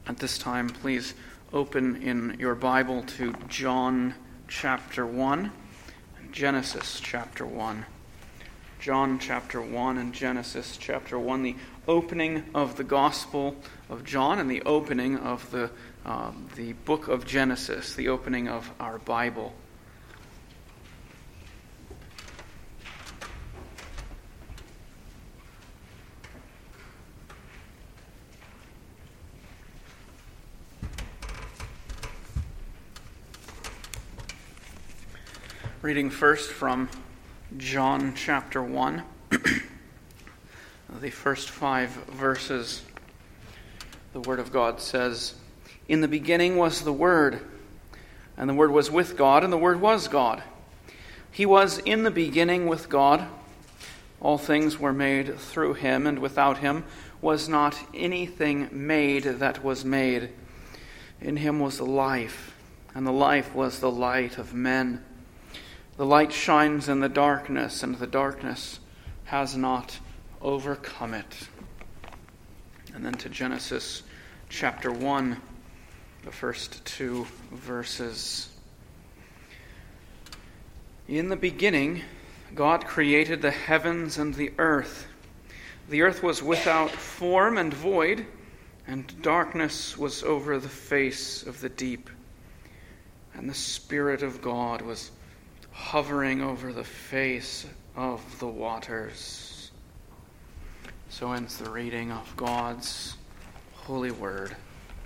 At this time, please open in your Bible to John chapter 1 and Genesis chapter 1. John chapter 1 and Genesis chapter 1, the opening of the Gospel of John and the opening of the book of Genesis, the opening of our Bible. Reading first from John chapter 1, the first 5 verses, the Word of God says, "In the beginning was the Word, and the Word was with God, and the Word was God. He was in the beginning with God. All things were made through him, and without him was not anything made that was made. In him was the life, and the life was the light of men. The light shines in the darkness, and the darkness has not overcome it." And then to Genesis chapter 1, the first 2 verses. "In the beginning, God created the heavens and the earth. The earth was without form and void, and darkness was over the face of the deep. And the Spirit of God was hovering over the face of the waters." So ends the reading of God's holy word.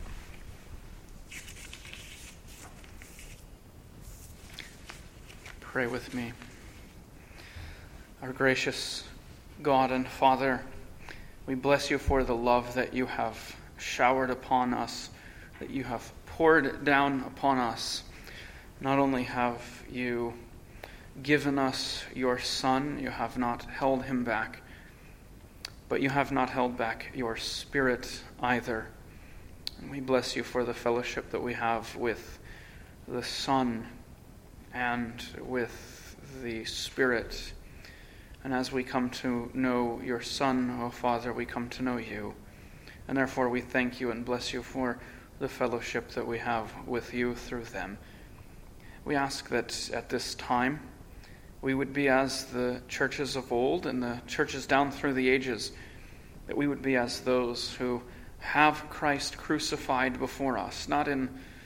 Pray with me. Our gracious God and Father, we bless you for the love that you have showered upon us, that you have poured down upon us. Not only have you given us your Son, you have not held him back, but you have not held back your Spirit either. And we bless you for the fellowship that we have with the Son and with the Spirit. And as we come to know your Son, O Father, we come to know you. And therefore we thank you and bless you for the fellowship that we have with you through them. We ask that at this time we would be as the churches of old and the churches down through the ages, that we would be as those who have Christ crucified before us, not in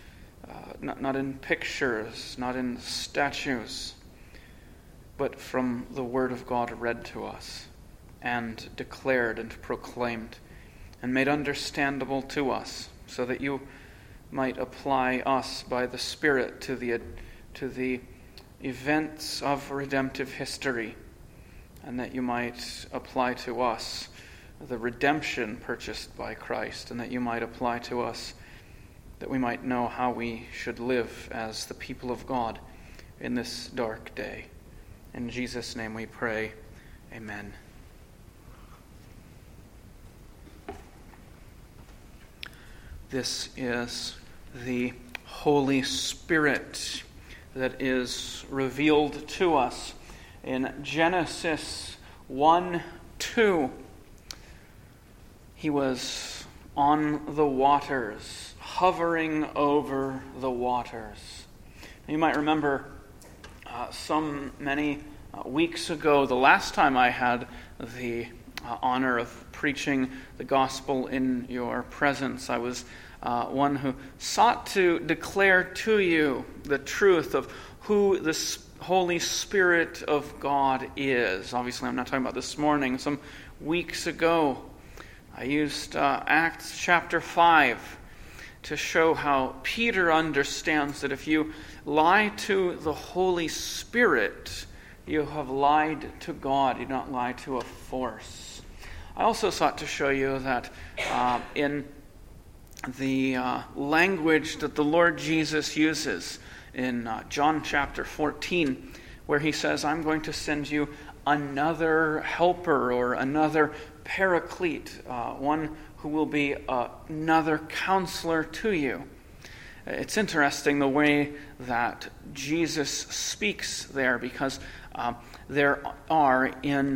pictures, not in statues, but from the Word of God read to us and declared and proclaimed and made understandable to us, so that you might apply us by the Spirit to the events of redemptive history, and that you might apply to us the redemption purchased by Christ, and that you might apply to us that we might know how we should live as the people of God in this dark day. In Jesus' name we pray. Amen. This is the Holy Spirit that is revealed to us in Genesis 1:2. He was on the waters, hovering over the waters. You might remember many weeks ago, the last time I had the honor of preaching the gospel in your presence, I was one who sought to declare to you the truth of who the Holy Spirit of God is. Obviously, I'm not talking about this morning. Some weeks ago, I used Acts chapter 5 to show how Peter understands that if you lie to the Holy Spirit, you have lied to God. You don't lie to a force. I also sought to show you that in the language that the Lord Jesus uses in John chapter 14, where he says, "I'm going to send you another helper," or another paraclete, one who will be another counselor to you. It's interesting the way that Jesus speaks there, because there are in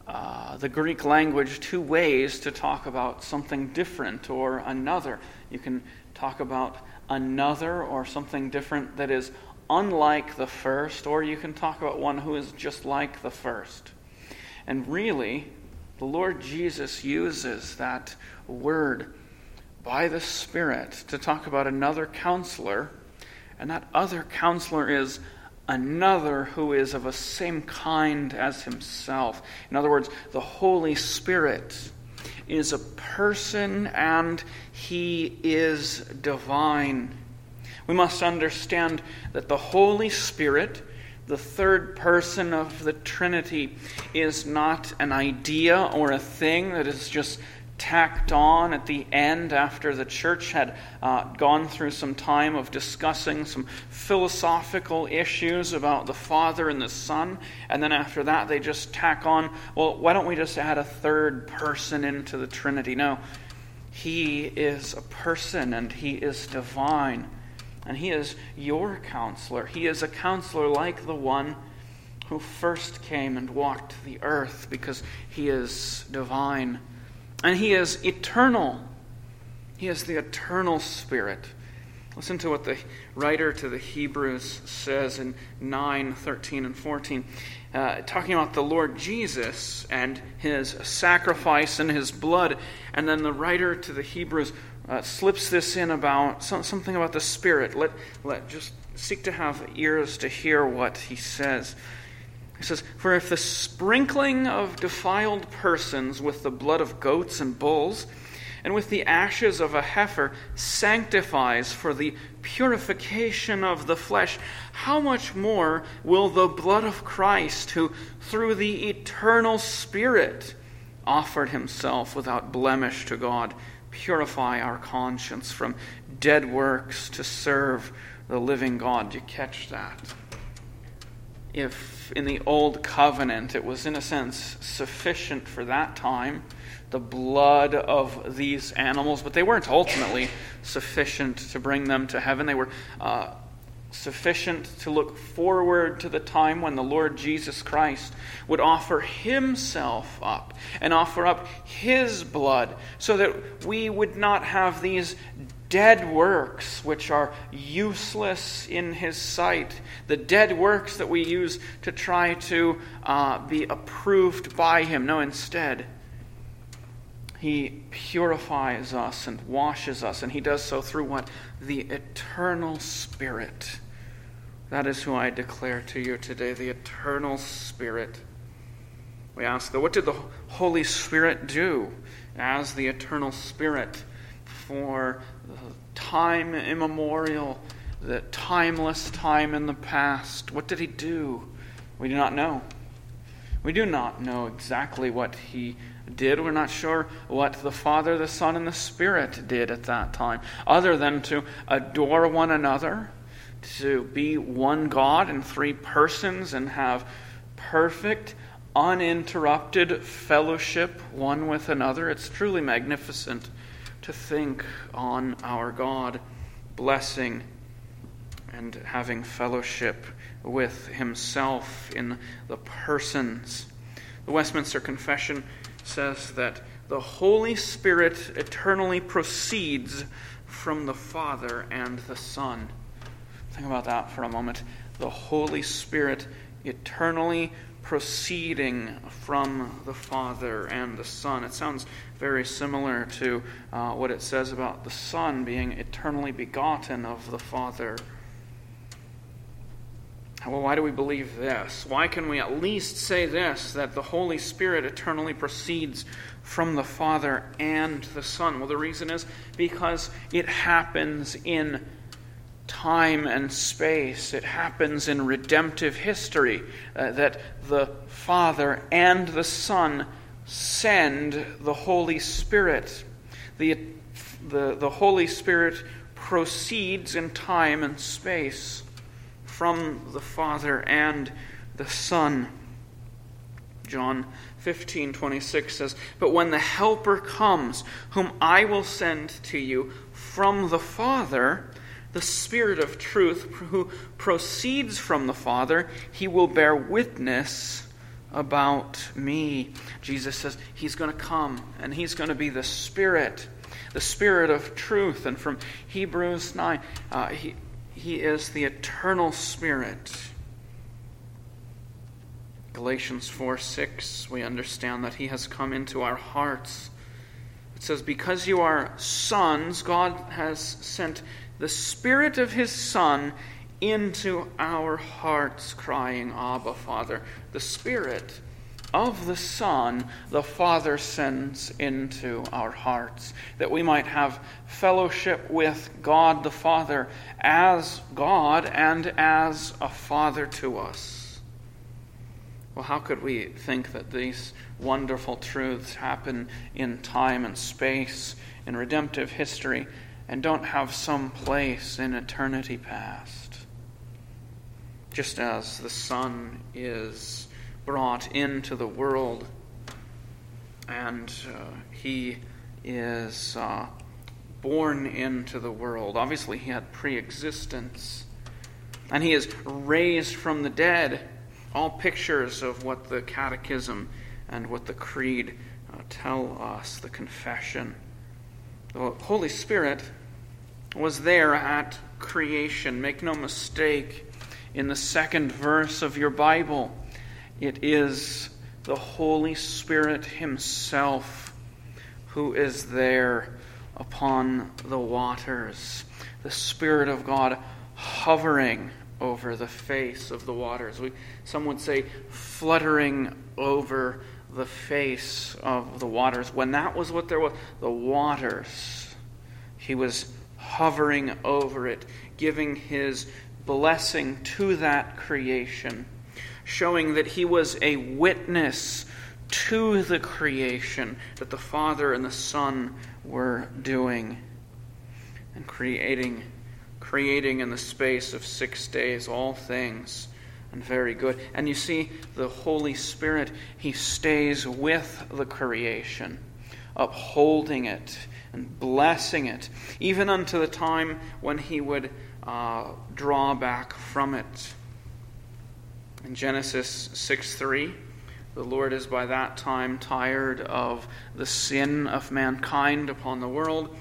the Greek language two ways to talk about something different or another. You can talk about another or something different that is unlike the first, or you can talk about one who is just like the first. And really, the Lord Jesus uses that word by the Spirit to talk about another counselor, and that other counselor is another who is of the same kind as himself. In other words, the Holy Spirit is a person and he is divine. We must understand that the Holy Spirit, the third person of the Trinity, is not an idea or a thing that is just tacked on at the end after the church had gone through some time of discussing some philosophical issues about the Father and the Son, and then after that they just tack on, well, why don't we just add a third person into the Trinity? No, he is a person and he is divine, and he is your counselor. He is a counselor like the one who first came and walked the earth, because he is divine. And he is eternal. He is the eternal Spirit. Listen to what the writer to the Hebrews says in 9, 13, and 14. Talking about the Lord Jesus and his sacrifice and his blood. And then the writer to the Hebrews slips this in about something about the Spirit. Let just seek to have ears to hear what he says. He says, "For if the sprinkling of defiled persons with the blood of goats and bulls, and with the ashes of a heifer, sanctifies for the purification of the flesh, how much more will the blood of Christ, who through the eternal Spirit offered himself without blemish to God, purify our conscience from dead works to serve the living God?" Do you catch that? If in the Old Covenant it was in a sense sufficient for that time, the blood of these animals, but they weren't ultimately sufficient to bring them to heaven. They were sufficient to look forward to the time when the Lord Jesus Christ would offer himself up and offer up his blood, so that we would not have these dead works which are useless in his sight, the dead works that we use to try to be approved by him. No, instead, he purifies us and washes us, and he does so through what? The eternal Spirit. That is who I declare to you today, the eternal Spirit. We ask, though, what did the Holy Spirit do as the eternal Spirit for time immemorial, the timeless time in the past? What did he do? We do not know. We do not know exactly what he did. We're not sure what the Father, the Son, and the Spirit did at that time, other than to adore one another, to be one God in three persons and have perfect, uninterrupted fellowship one with another. It's truly magnificent to think on our God blessing and having fellowship with himself in the persons. The Westminster Confession says that the Holy Spirit eternally proceeds from the Father and the Son. Think about that for a moment. The Holy Spirit eternally proceeding from the Father and the Son. It sounds very similar to what it says about the Son being eternally begotten of the Father. Well, why do we believe this? Why can we at least say this, that the Holy Spirit eternally proceeds from the Father and the Son? Well, the reason is because it happens in time and space. It happens in redemptive history, that the Father and the Son send the Holy Spirit. The Holy Spirit proceeds in time and space from the Father and the Son. John 15:26 says, "But when the Helper comes, whom I will send to you from the Father, the Spirit of truth, who proceeds from the Father, he will bear witness about me. Jesus says he's going to come, and he's going to be the Spirit of truth. And from Hebrews 9, he is the eternal Spirit. Galatians 4:6, we understand that he has come into our hearts. It says, because you are sons, God has sent the Spirit of his Son into our hearts, crying, Abba, Father. The Spirit of the Son, the Father sends into our hearts, that we might have fellowship with God the Father as God and as a Father to us. Well, how could we think that these wonderful truths happen in time and space, in redemptive history, and don't have some place in eternity past? Just as the Son is brought into the world, and he is born into the world. Obviously, he had pre-existence, and he is raised from the dead. All pictures of what the Catechism and what the Creed tell us, the Confession. The Holy Spirit was there at creation. Make no mistake, in the second verse of your Bible, it is the Holy Spirit himself who is there upon the waters. The Spirit of God hovering over the face of the waters. Some would say fluttering over the face of the waters. When that was what there was, the waters, he was hovering over it, giving his blessing to that creation, showing that he was a witness to the creation that the Father and the Son were doing, and creating in the space of 6 days all things, and very good. And you see, the Holy Spirit, he stays with the creation, upholding it and blessing it, even unto the time when he would draw back from it. In Genesis 6:3, the Lord is by that time tired of the sin of mankind upon the world.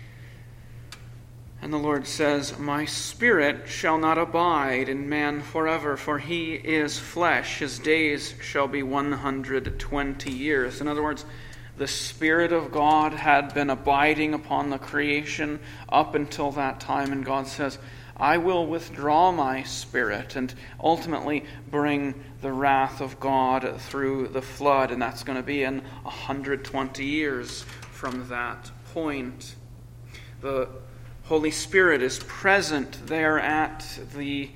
And the Lord says, my Spirit shall not abide in man forever, for he is flesh. His days shall be 120 years. In other words, the Spirit of God had been abiding upon the creation up until that time, and God says, I will withdraw my Spirit and ultimately bring the wrath of God through the flood, and that's going to be in 120 years from that point. The Holy Spirit is present there at the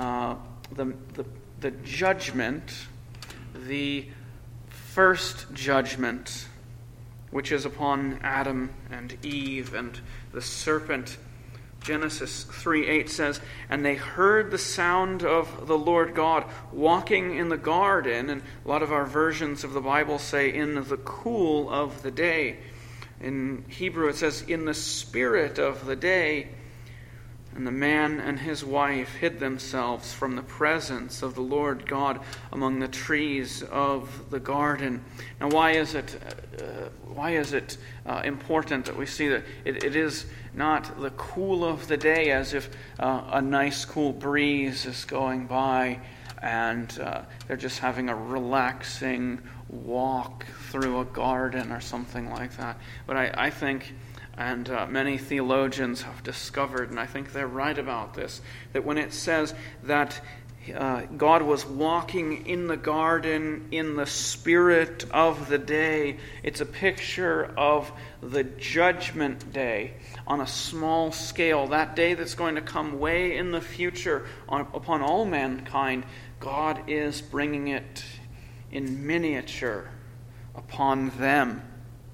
judgment, the first judgment, which is upon Adam and Eve and the serpent. Genesis 3:8 says, and they heard the sound of the Lord God walking in the garden, and a lot of our versions of the Bible say in the cool of the day. In Hebrew it says, in the spirit of the day. And the man and his wife hid themselves from the presence of the Lord God among the trees of the garden. Now, why is it important that we see that it is not the cool of the day, as if a nice cool breeze is going by and they're just having a relaxing walk through a garden or something like that. But I think, and many theologians have discovered, and I think they're right about this, that when it says that God was walking in the garden in the spirit of the day, it's a picture of the judgment day on a small scale, that day that's going to come way in the future upon all mankind. God is bringing it in miniature upon them.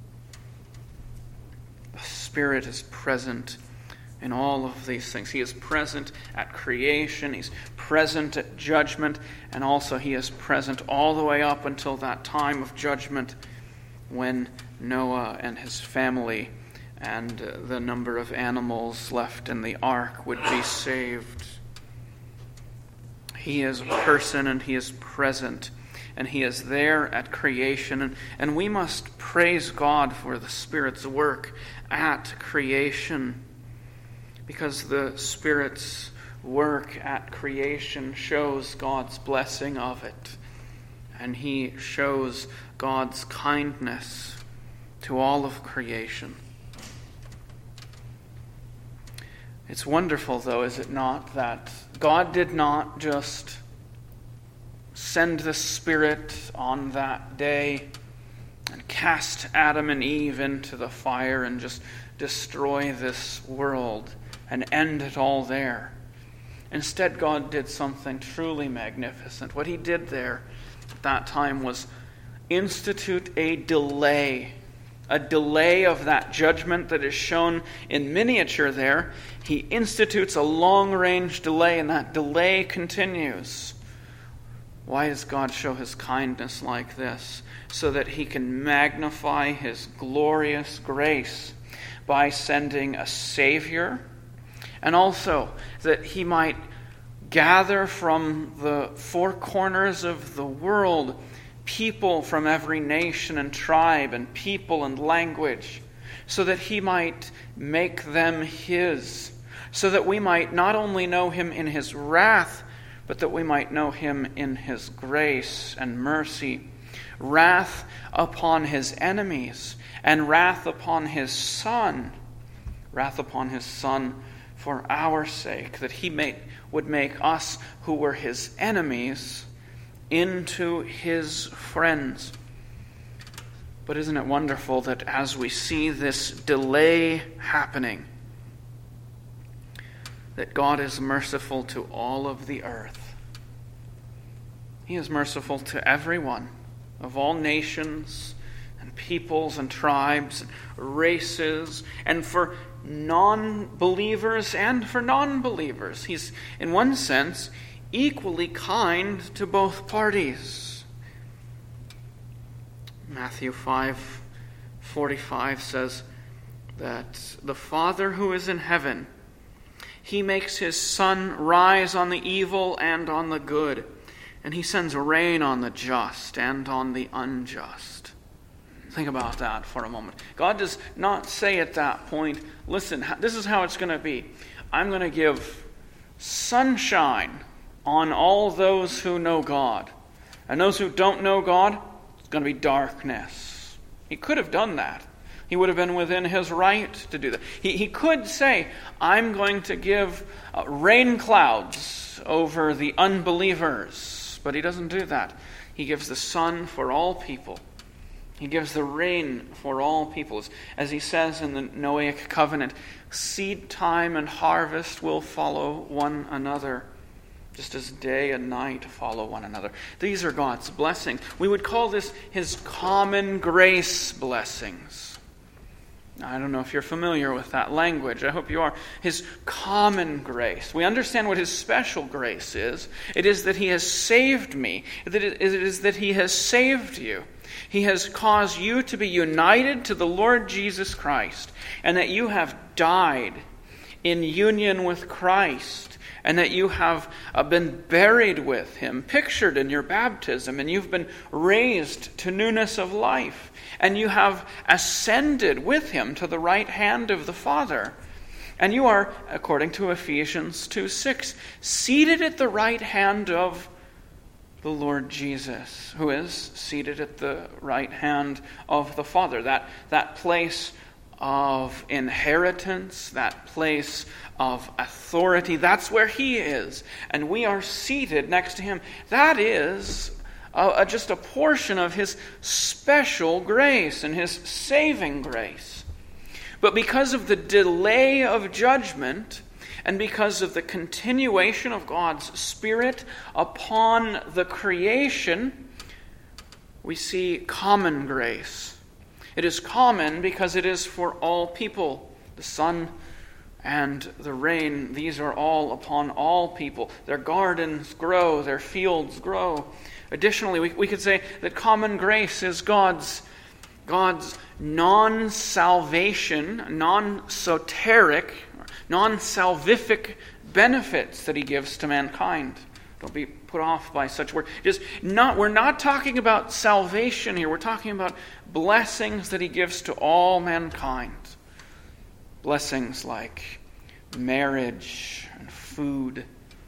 The Spirit is present in all of these things. He is present at creation, he's present at judgment, and also he is present all the way up until that time of judgment when Noah and his family and the number of animals left in the ark would be saved. He is a person and he is present. and he is there at creation. And we must praise God for the Spirit's work at creation, because the Spirit's work at creation shows God's blessing of it, and he shows God's kindness to all of creation. It's wonderful, though, is it not, that God did not just send the Spirit on that day and cast Adam and Eve into the fire and just destroy this world and end it all there. Instead, God did something truly magnificent. What he did there at that time was institute a delay of that judgment that is shown in miniature there. He institutes a long-range delay, and that delay continues. Why does God show his kindness like this? So that he can magnify his glorious grace by sending a Savior, and also that he might gather from the four corners of the world people from every nation and tribe and people and language, so that he might make them his, so that we might not only know him in his wrath, but that we might know him in his grace and mercy. Wrath upon his enemies, and wrath upon his Son. Wrath upon his Son for our sake, that he would make us who were his enemies into his friends. But isn't it wonderful that as we see this delay happening, that God is merciful to all of the earth. He is merciful to everyone, of all nations and peoples and tribes and races, and for non-believers and for non-believers. He's, in one sense, equally kind to both parties. Matthew 5:45 says that the Father who is in heaven, he makes his sun rise on the evil and on the good, and he sends rain on the just and on the unjust. Think about that for a moment. God does not say at that point, listen, this is how it's going to be. I'm going to give sunshine on all those who know God. And those who don't know God, it's going to be darkness. He could have done that. He would have been within his right to do that. He could say, I'm going to give rain clouds over the unbelievers. But he doesn't do that. He gives the sun for all people. He gives the rain for all peoples. As he says in the Noahic covenant, seed time and harvest will follow one another, just as day and night follow one another. These are God's blessings. We would call this his common grace blessings. I don't know if you're familiar with that language. I hope you are. His common grace. We understand what his special grace is. It is that he has saved me. It is that he has saved you. He has caused you to be united to the Lord Jesus Christ, and that you have died in union with Christ, and that you have been buried with him, pictured in your baptism, and you've been raised to newness of life, and you have ascended with him to the right hand of the Father. And you are, according to Ephesians 2:6, seated at the right hand of the Lord Jesus, who is seated at the right hand of the Father. That place of inheritance, that place of authority, that's where he is. And we are seated next to him. That is just a portion of his special grace and his saving grace. But because of the delay of judgment, and because of the continuation of God's Spirit upon the creation, we see common grace. It is common because it is for all people. The sun and the rain, these are all upon all people. Their gardens grow, their fields grow. Additionally, we could say that common grace is God's non-salvation, non-soteric, non-salvific benefits that he gives to mankind. Don't be put off by such words. We're not talking about salvation here. We're talking about blessings that he gives to all mankind. Blessings like marriage and food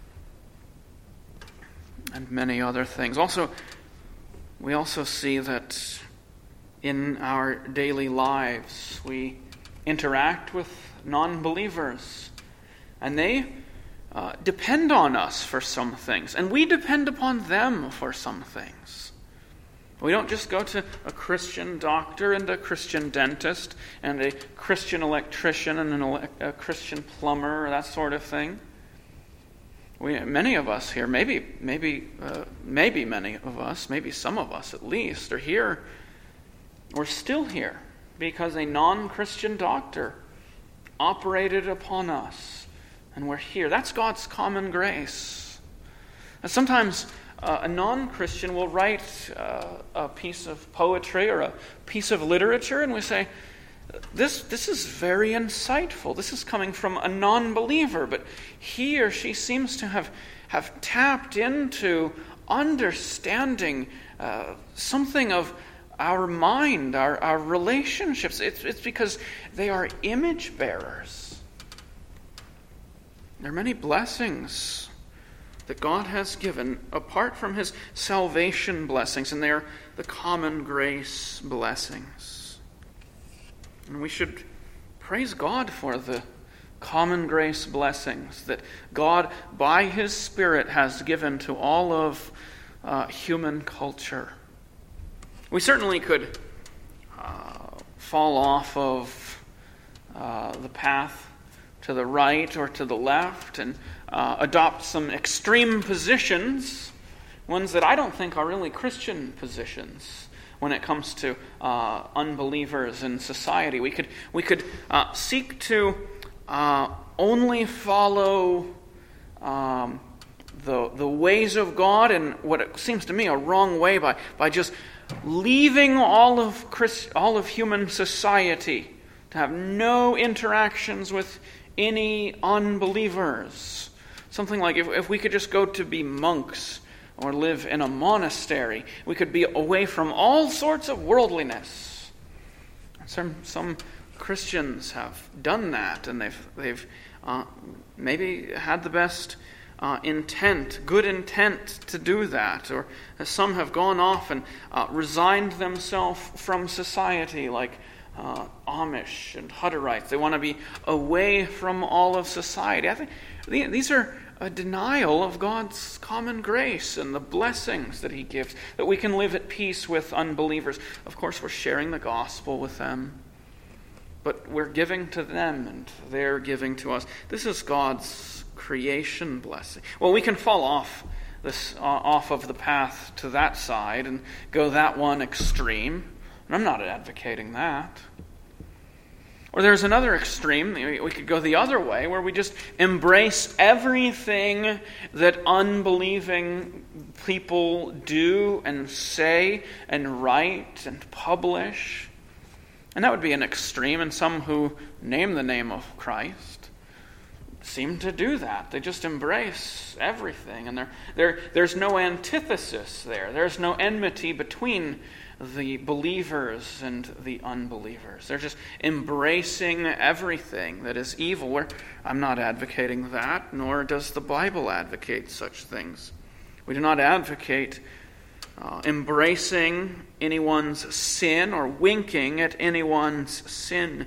and many other things. We also see that in our daily lives we interact with non-believers, and they depend on us for some things, and we depend upon them for some things. We don't just go to a Christian doctor and a Christian dentist and a Christian electrician and a Christian plumber or that sort of thing. Many of us here, maybe many of us, maybe some of us at least, are here. We're still here because a non-Christian doctor operated upon us, and we're here. That's God's common grace. And sometimes a non-Christian will write a piece of poetry or a piece of literature, and we say, This is very insightful. This is coming from a non-believer, but he or she seems to have tapped into understanding something of our mind, our relationships. It's because they are image bearers. There are many blessings that God has given apart from his salvation blessings, and they are the common grace blessings. And we should praise God for the common grace blessings that God, by his Spirit, has given to all of human culture. We certainly could fall off of the path to the right or to the left and adopt some extreme positions, ones that I don't think are really Christian positions when it comes to unbelievers in society. We could seek to only follow the ways of God in what it seems to me a wrong way by just leaving all of human society, to have no interactions with any unbelievers. Something like if we could just go to be monks or live in a monastery, we could be away from all sorts of worldliness. Some Christians have done that, and they've maybe had the best good intent to do that. Or some have gone off and resigned themselves from society, like Amish and Hutterites. They want to be away from all of society. I think these are a denial of God's common grace and the blessings that he gives, that we can live at peace with unbelievers. Of course, we're sharing the gospel with them, but we're giving to them and they're giving to us. This is God's creation blessing. Well, we can fall off of the path to that side and go that one extreme, and I'm not advocating that. Or there's another extreme. We could go the other way, where we just embrace everything that unbelieving people do and say and write and publish. And that would be an extreme, and some who name the name of Christ seem to do that. They just embrace everything, and there's no antithesis there. There's no enmity between the believers and the unbelievers. They're just embracing everything that is evil. I'm not advocating that, nor does the Bible advocate such things. We do not advocate embracing anyone's sin or winking at anyone's sin.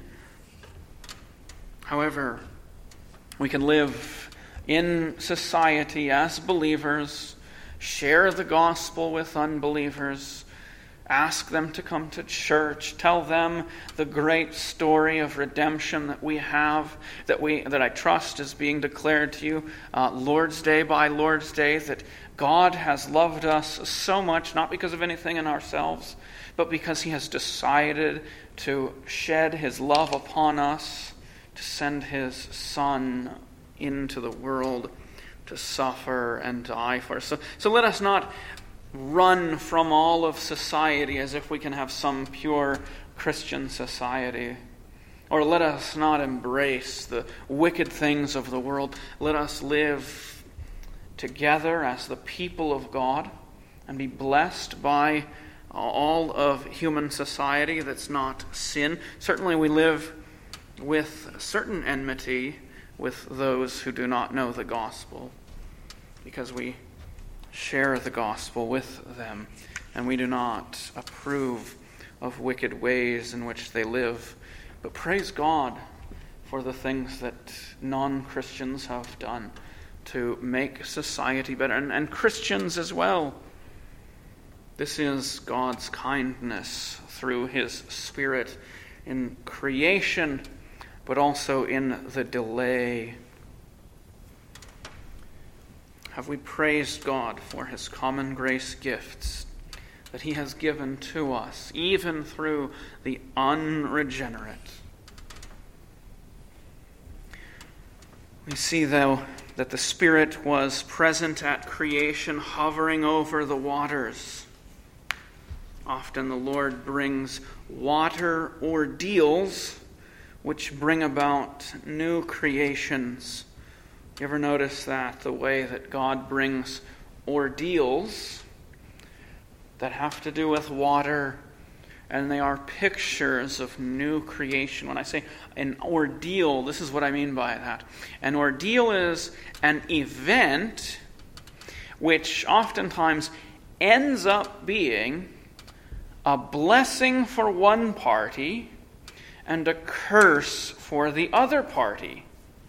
However, we can live in society as believers, share the gospel with unbelievers, ask them to come to church, tell them the great story of redemption that we have, that I trust is being declared to you Lord's Day by Lord's Day, that God has loved us so much, not because of anything in ourselves, but because he has decided to shed his love upon us, to send his Son into the world to suffer and die for us. So let us not run from all of society as if we can have some pure Christian society. Or let us not embrace the wicked things of the world. Let us live together as the people of God and be blessed by all of human society that's not sin. Certainly we live with certain enmity with those who do not know the gospel, because we share the gospel with them, and we do not approve of wicked ways in which they live. But praise God for the things that non-Christians have done to make society better, and Christians as well. This is God's kindness through His Spirit in creation, but also in the delay. Have we praised God for His common grace gifts that He has given to us, even through the unregenerate? We see, though, that the Spirit was present at creation, hovering over the waters. Often the Lord brings water ordeals which bring about new creations. You ever notice that, the way that God brings ordeals that have to do with water, and they are pictures of new creation? When I say an ordeal, this is what I mean by that. An ordeal is an event which oftentimes ends up being a blessing for one party and a curse for the other party.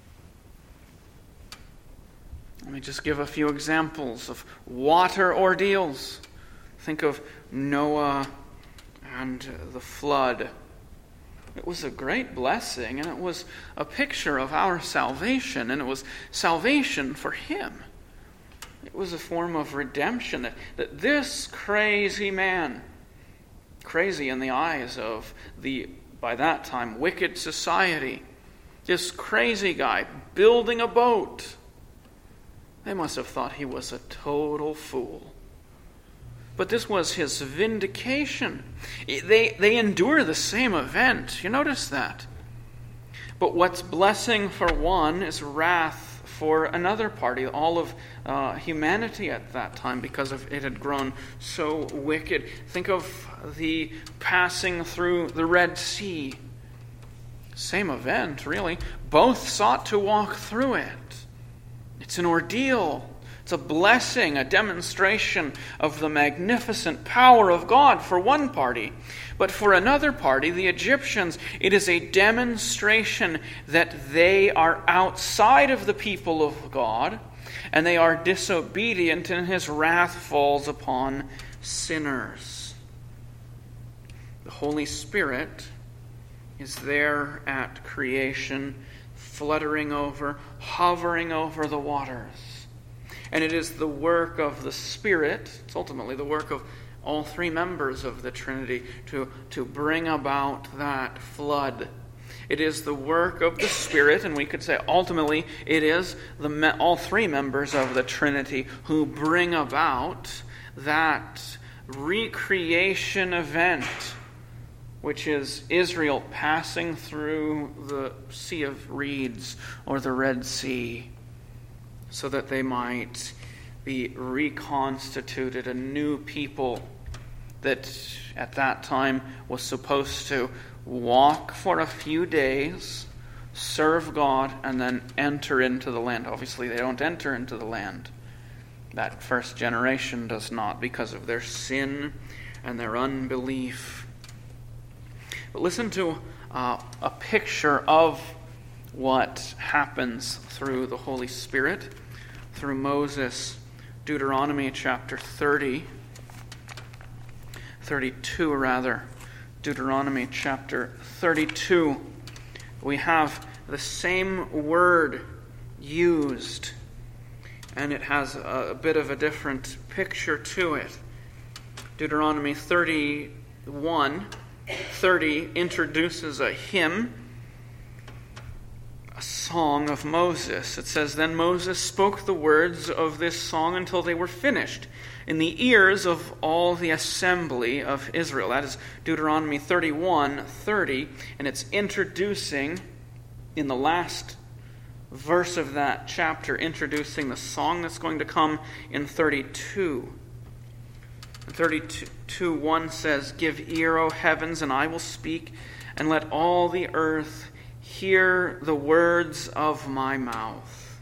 Let me just give a few examples of water ordeals. Think of Noah and the flood. It was a great blessing, and it was a picture of our salvation, and it was salvation for him. It was a form of redemption, that this crazy man, crazy in the eyes of the, by that time, wicked society, this crazy guy building a boat, they must have thought he was a total fool. But this was his vindication. They endure the same event. You notice that. But what's blessing for one is wrath for another party. All of humanity at that time, because of it had grown so wicked. Think of the passing through the Red Sea. Same event, really. Both sought to walk through it. It's an ordeal. It's a blessing, a demonstration of the magnificent power of God for one party. But for another party, the Egyptians, it is a demonstration that they are outside of the people of God, and they are disobedient, and His wrath falls upon sinners. The Holy Spirit is there at creation, fluttering over, hovering over the waters. And it is the work of the Spirit, it's ultimately the work of all three members of the Trinity to bring about that flood. It is the work of the Spirit, and we could say ultimately it is all three members of the Trinity who bring about that recreation event, which is Israel passing through the Sea of Reeds or the Red Sea, so that they might be reconstituted, a new people that at that time was supposed to walk for a few days, serve God, and then enter into the land. Obviously, they don't enter into the land. That first generation does not, because of their sin and their unbelief. But listen to a picture of what happens through the Holy Spirit, through Moses. Deuteronomy chapter 32 rather. Deuteronomy chapter 32. We have the same word used, and it has a bit of a different picture to it. Deuteronomy 31:30 introduces a hymn, a song of Moses. It says, "Then Moses spoke the words of this song until they were finished in the ears of all the assembly of Israel." That is Deuteronomy 31:30, and it's introducing, in the last verse of that chapter, introducing the song that's going to come in 32. 32:1 says, "Give ear, O heavens, and I will speak, and let all the earth hear the words of my mouth."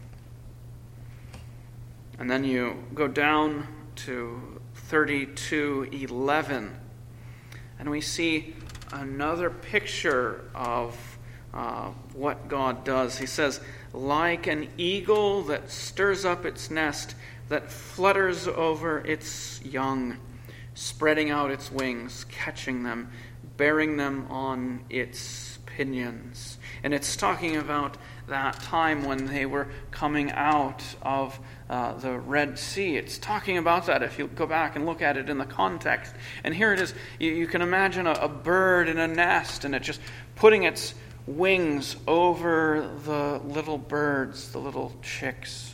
And then you go down to 32:11, and we see another picture of what God does. He says, "Like an eagle that stirs up its nest, that flutters over its young, spreading out its wings, catching them, bearing them on its pinions." And it's talking about that time when they were coming out of the Red Sea. It's talking about that if you go back and look at it in the context. And here it is. You can imagine a bird in a nest, and it just putting its wings over the little birds, the little chicks,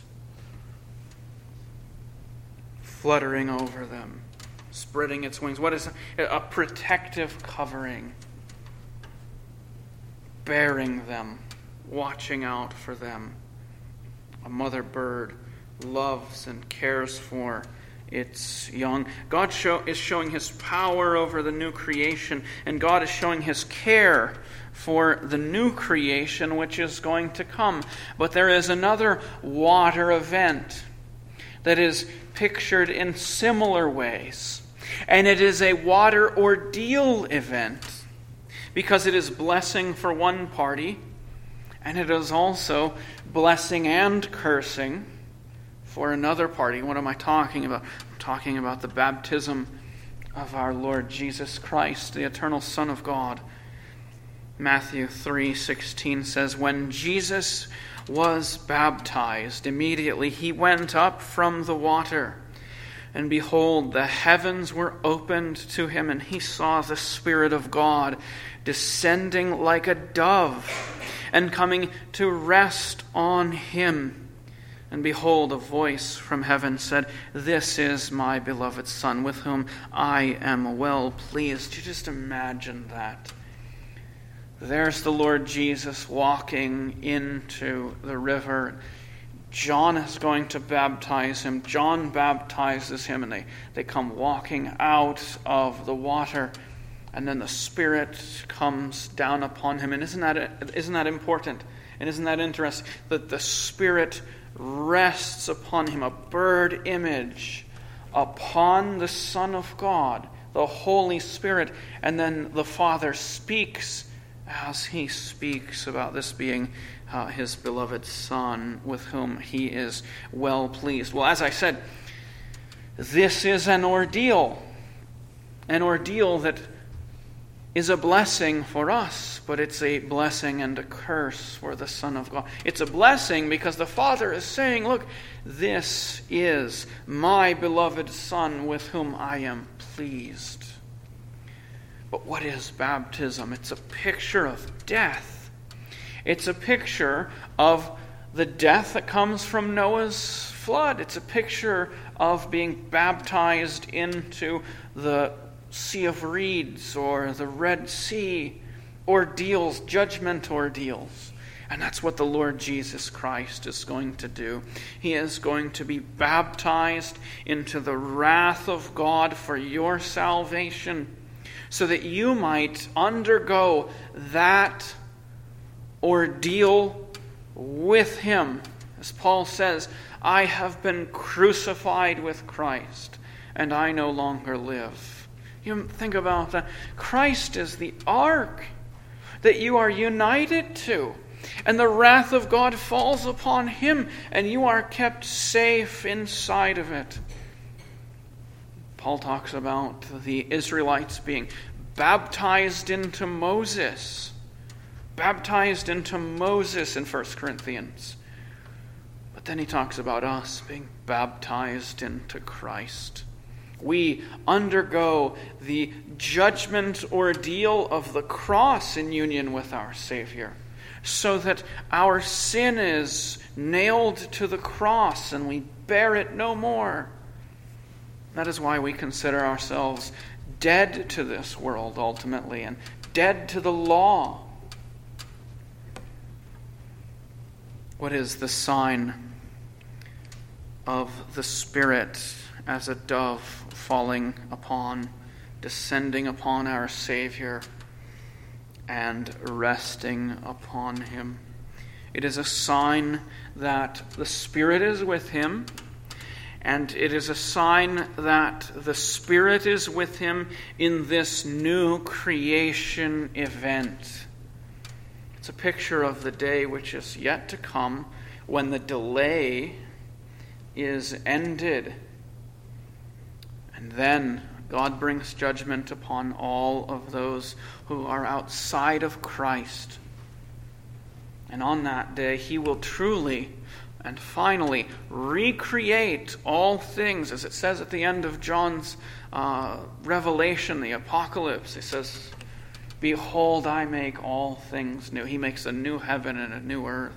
fluttering over them, spreading its wings. What is a protective covering, bearing them, watching out for them. A mother bird loves and cares for its young. God is showing his power over the new creation, and God is showing his care for the new creation which is going to come. But there is another water event that is pictured in similar ways. And it is a water ordeal event, because it is blessing for one party, and it is also blessing and cursing for another party. What am I talking about? I'm talking about the baptism of our Lord Jesus Christ, the eternal Son of God. Matthew 3:16 says, "When Jesus was baptized, immediately he went up from the water. And behold, the heavens were opened to him, and he saw the Spirit of God descending like a dove and coming to rest on him. And behold, a voice from heaven said, 'This is my beloved Son, with whom I am well pleased.'" You just imagine that. There's the Lord Jesus walking into the river. John is going to baptize him. John baptizes him, and they come walking out of the water. And then the Spirit comes down upon him. And isn't that important? And isn't that interesting? That the Spirit rests upon him, a bird image, upon the Son of God, the Holy Spirit. And then the Father speaks as he speaks about this being his beloved Son, with whom he is well pleased. Well, as I said, this is an ordeal that is a blessing for us, but it's a blessing and a curse for the Son of God. It's a blessing because the Father is saying, "Look, this is my beloved Son, with whom I am pleased." But what is baptism? It's a picture of death. It's a picture of the death that comes from Noah's flood. It's a picture of being baptized into the Sea of Reeds or the Red Sea, ordeals, judgment ordeals. And that's what the Lord Jesus Christ is going to do. He is going to be baptized into the wrath of God for your salvation, so that you might undergo that ordeal with him. As Paul says, "I have been crucified with Christ, and I no longer live." You think about that. Christ is the ark that you are united to, and the wrath of God falls upon him, and you are kept safe inside of it. Paul talks about the Israelites being baptized into Moses. Baptized into Moses in 1 Corinthians. But then he talks about us being baptized into Christ. We undergo the judgment ordeal of the cross in union with our Savior, so that our sin is nailed to the cross and we bear it no more. That is why we consider ourselves dead to this world ultimately, and dead to the law. What is the sign of the Spirit as a dove falling upon, descending upon our Savior and resting upon him? It is a sign that the Spirit is with him, and it is a sign that the Spirit is with him in this new creation event. It's a picture of the day which is yet to come, when the delay is ended. And then God brings judgment upon all of those who are outside of Christ. And on that day, he will truly and finally recreate all things, as it says at the end of John's Revelation, the Apocalypse. He says, "Behold, I make all things new." He makes a new heaven and a new earth.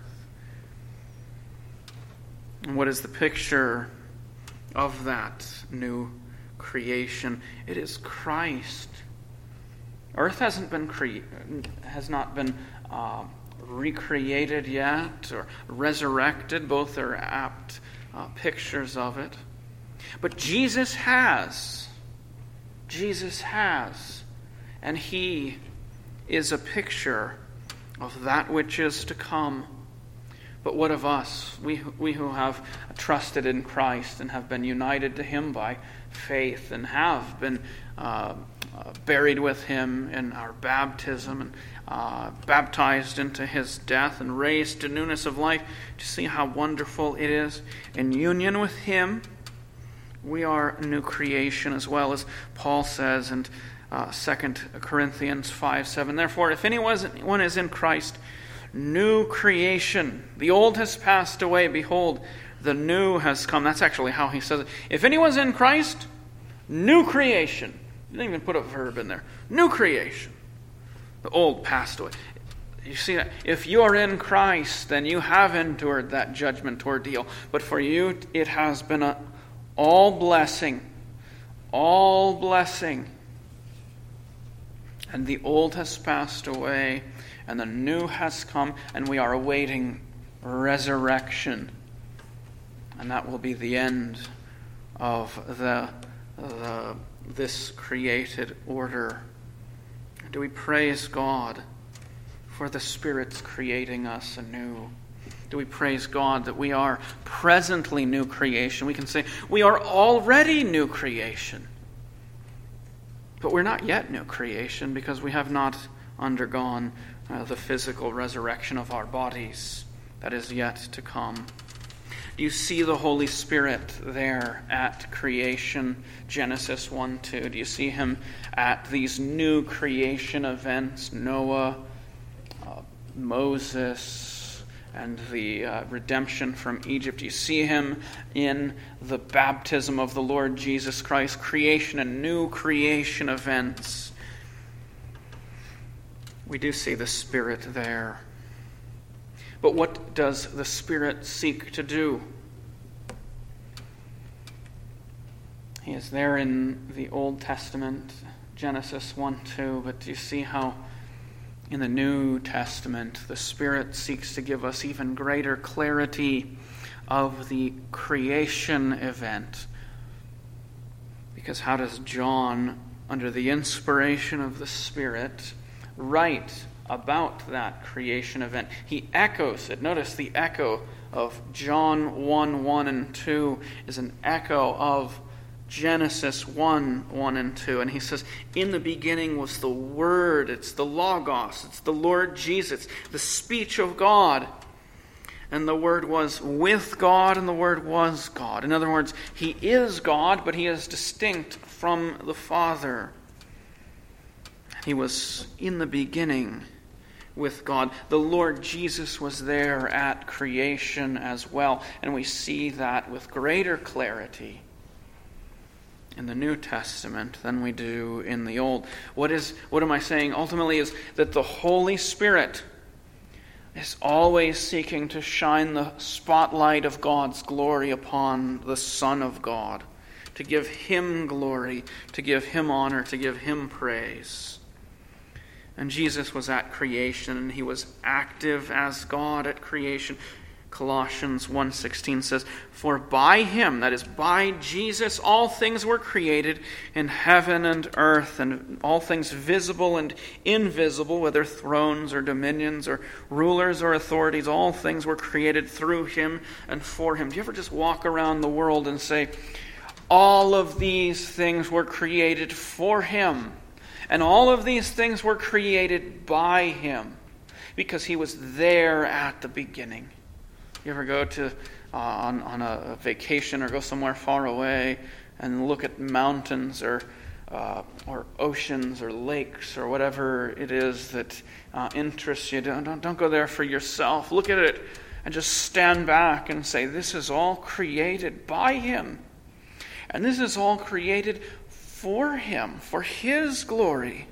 And what is the picture of that new creation? It is Christ. Earth has not been recreated yet, or resurrected. Both are apt pictures of it. But Jesus has. Jesus has. And he is a picture of that which is to come. But what of us? We who have trusted in Christ and have been united to him by faith and have been buried with him in our baptism and baptized into his death and raised to newness of life. To see how wonderful it is. In union with him, we are a new creation, as well as Paul says in 2 Corinthians 5:7. Therefore, if anyone is in Christ, new creation. The old has passed away. Behold, the new has come. That's actually how he says it. If anyone's in Christ, new creation. You didn't even put a verb in there. New creation. The old passed away. You see that? If you are in Christ, then you have endured that judgment ordeal. But for you, it has been all blessing. All blessing. And the old has passed away, and the new has come, and we are awaiting resurrection. And that will be the end of this created order. Do we praise God for the Spirit's creating us anew? Do we praise God that we are presently new creation? We can say we are already new creation. But we're not yet new creation because we have not undergone the physical resurrection of our bodies. That is yet to come. Do you see the Holy Spirit there at creation? Genesis 1:2. Do you see him at these new creation events? Noah, Moses, and the redemption from Egypt. Do you see him in the baptism of the Lord Jesus Christ? Creation and new creation events. We do see the Spirit there. But what does the Spirit seek to do? He is there in the Old Testament, Genesis 1:2, but do you see how in the New Testament the Spirit seeks to give us even greater clarity of the creation event? Because how does John, under the inspiration of the Spirit, write about that creation event? He echoes it. Notice the echo of John 1:1 and 2 is an echo of Genesis 1:1 and 2. And he says, in the beginning was the Word. It's the Logos. It's the Lord Jesus, the speech of God. And the Word was with God, and the Word was God. In other words, he is God, but he is distinct from the Father. He was in the beginning with God. The Lord Jesus was there at creation as well. And we see that with greater clarity in the New Testament than we do in the Old. What am I saying? Ultimately is that the Holy Spirit is always seeking to shine the spotlight of God's glory upon the Son of God, to give him glory, to give him honor, to give him praise. And Jesus was at creation, and he was active as God at creation. Colossians 1:16 says, "For by him," that is, by Jesus, "all things were created in heaven and earth, and all things visible and invisible, whether thrones or dominions or rulers or authorities, all things were created through him and for him." Do you ever just walk around the world and say, all of these things were created for him, and all of these things were created by him, because he was there at the beginning? You ever go to on a vacation or go somewhere far away and look at mountains or oceans or lakes or whatever it is that interests you? Don't go there for yourself. Look at it and just stand back and say, this is all created by him. And this is all created for him, for his glory.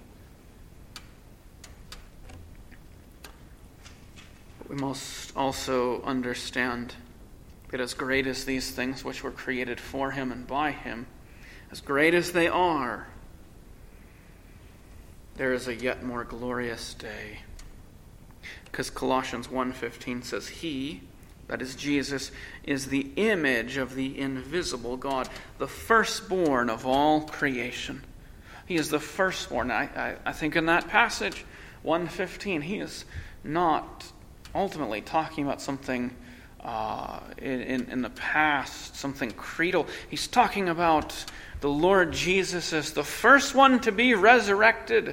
We must also understand that as great as these things which were created for him and by him, as great as they are, there is a yet more glorious day. Because Colossians 1:15 says, "He," that is Jesus, "is the image of the invisible God, the firstborn of all creation." He is the firstborn. I think in that passage, 1:15, he is not ultimately talking about something in the past, something creedal. He's talking about the Lord Jesus as the first one to be resurrected.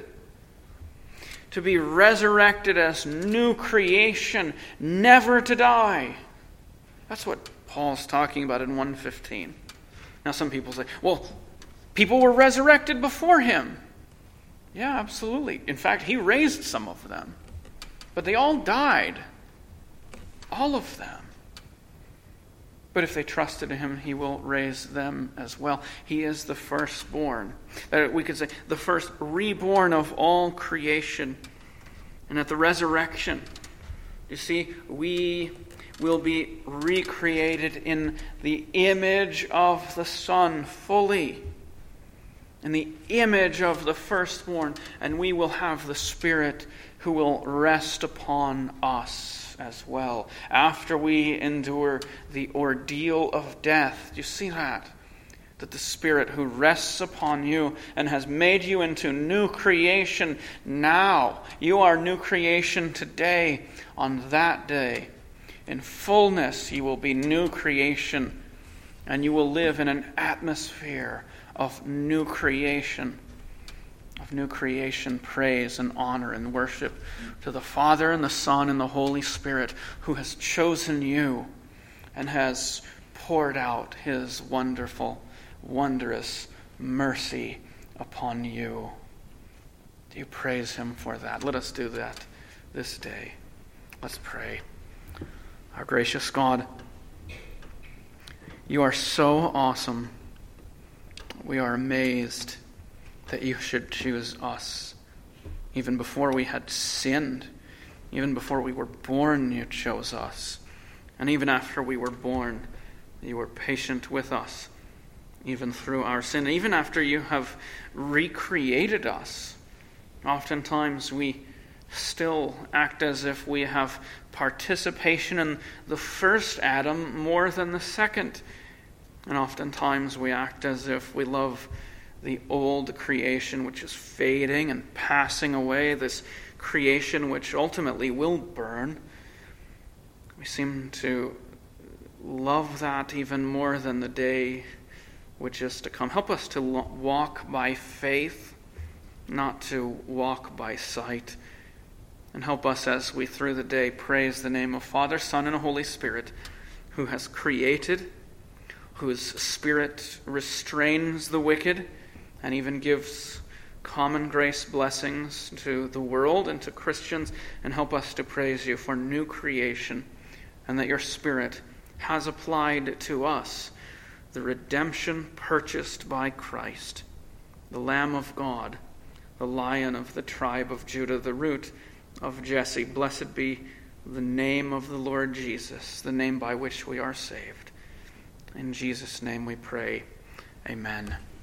To be resurrected as new creation, never to die. That's what Paul's talking about in 1:15. Now some people say, well, people were resurrected before him. Yeah, absolutely. In fact, he raised some of them. But they all died. All of them. But if they trusted in him, he will raise them as well. He is the firstborn. We could say the first reborn of all creation. And at the resurrection, you see, we will be recreated in the image of the Son fully. In the image of the firstborn. And we will have the Spirit who will rest upon us as well, after we endure the ordeal of death. Do you see that? That the Spirit who rests upon you and has made you into new creation now. You are new creation today. On that day, in fullness, you will be new creation, and you will live in an atmosphere of new creation. Of new creation, praise and honor and worship to the Father and the Son and the Holy Spirit, who has chosen you and has poured out his wonderful, wondrous mercy upon you. Do you praise him for that? Let us do that this day. Let's pray. Our gracious God, you are so awesome. We are amazed that you should choose us. Even before we had sinned, even before we were born, you chose us. And even after we were born, you were patient with us, even through our sin. Even after you have recreated us, oftentimes we still act as if we have participation in the first Adam more than the second. And oftentimes we act as if we love the old creation which is fading and passing away, this creation which ultimately will burn. We seem to love that even more than the day which is to come. Help us to walk by faith, not to walk by sight. And help us as we through the day praise the name of Father, Son, and Holy Spirit, who has created, whose Spirit restrains the wicked, and even gives common grace blessings to the world and to Christians. And help us to praise you for new creation, and that your Spirit has applied to us the redemption purchased by Christ, the Lamb of God, the Lion of the tribe of Judah, the root of Jesse. Blessed be the name of the Lord Jesus, the name by which we are saved. In Jesus' name we pray. Amen.